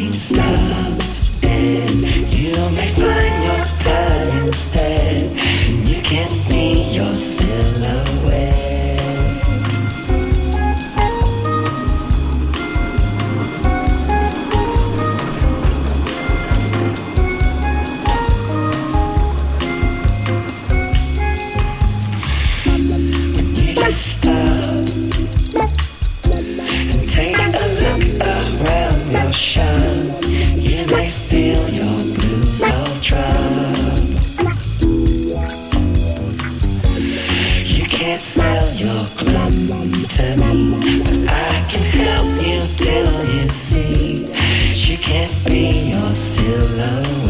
machine stops and you may find your time instead. You can't be your silhouette. When you just stop and take a look around your shop, you may feel your blues all drop. You can't sell your glam to me, but I can help you till you see that you can't be your silhouette.